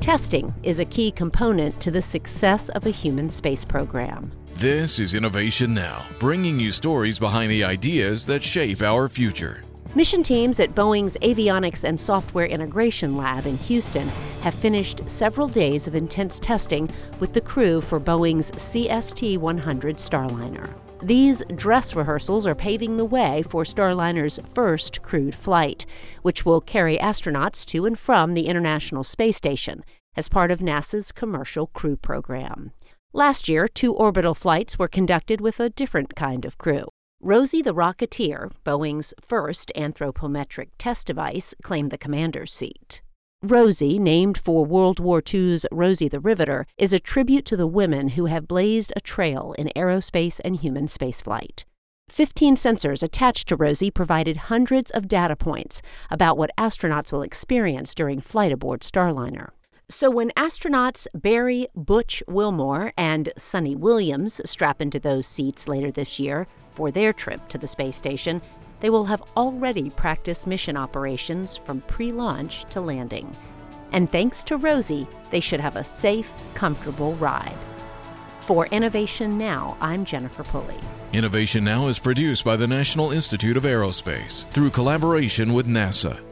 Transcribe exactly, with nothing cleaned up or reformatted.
Testing is a key component to the success of a human space program. This is Innovation Now, bringing you stories behind the ideas that shape our future. Mission teams at Boeing's Avionics and Software Integration Lab in Houston have finished several days of intense testing with the crew for Boeing's C S T one hundred Starliner. These dress rehearsals are paving the way for Starliner's first crewed flight, which will carry astronauts to and from the International Space Station as part of NASA's Commercial Crew Program. Last year, two orbital flights were conducted with a different kind of crew. Rosie the Rocketeer, Boeing's first anthropometric test device, claimed the commander's seat. Rosie, named for World War Two's Rosie the Riveter, is a tribute to the women who have blazed a trail in aerospace and human spaceflight. Fifteen sensors attached to Rosie provided hundreds of data points about what astronauts will experience during flight aboard Starliner. So when astronauts Barry Butch Wilmore and Sunny Williams strap into those seats later this year for their trip to the space station, they will have already practiced mission operations from pre-launch to landing. And thanks to Rosie, they should have a safe, comfortable ride. For Innovation Now, I'm Jennifer Pulley. Innovation Now is produced by the National Institute of Aerospace through collaboration with NASA.